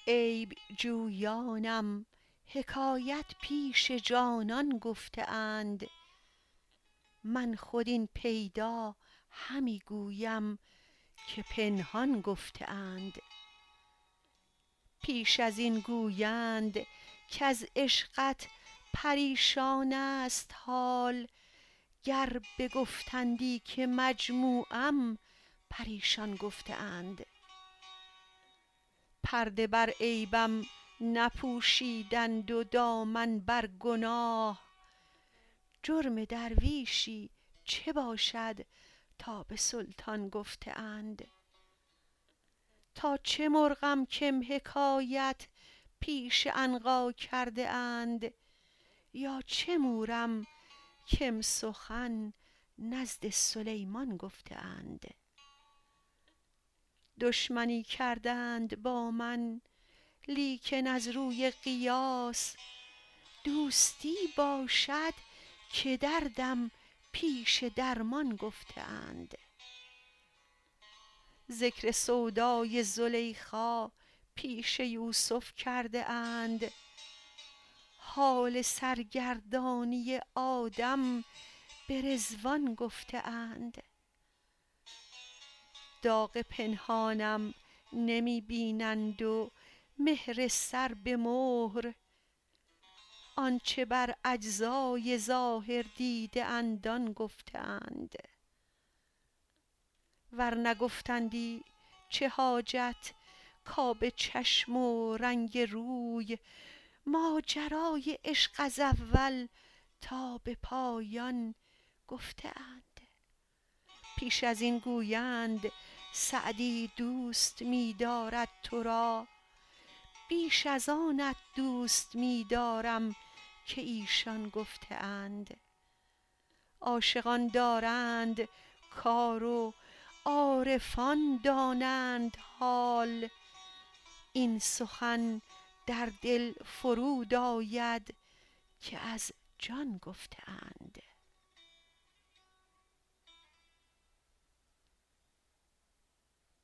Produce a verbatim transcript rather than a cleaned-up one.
عیب جویانم حکایت پیش جانان گفته اند، من خود این پیدا همی گویم که پنهان گفته اند. پیش ازین گویند کز عشقت پریشان است حال، گر بگفتندی که مجموعم پریشان گفته اند. پرده بر عیبم نپوشیدند و دامن بر گناه، جرم درویشی چه باشد تا به سلطان گفته اند. تا چه مرغم کم حکایت پیش عنقا کرده اند، یا چه مورم کم سخن نزد سلیمان گفته اند. دشمنی کردند با من لیکن از روی قیاس، دوستی باشد که دردم پیش درمان گفته اند. ذکر سودای زلیخا پیش یوسف کرده اند، حال سرگردانی آدم به رضوان گفته اند. داغ پنهانم نمی بینند و مهر سر به مهر، آنچه بر اجزای ظاهر دیده اند آن گفته اند. ور نگفتندی چه حاجت کآب چشم و رنگ روی، ماجرای عشق از اول تا به پایان گفته اند. پیش ازین گویند سعدی دوست می دارد تو را، بیش از آنت دوست می دارم که ایشان گفته اند. عاشقان دارند کار و عارفان دانند حال، این سخن در دل فرود آید که از جان گفته اند.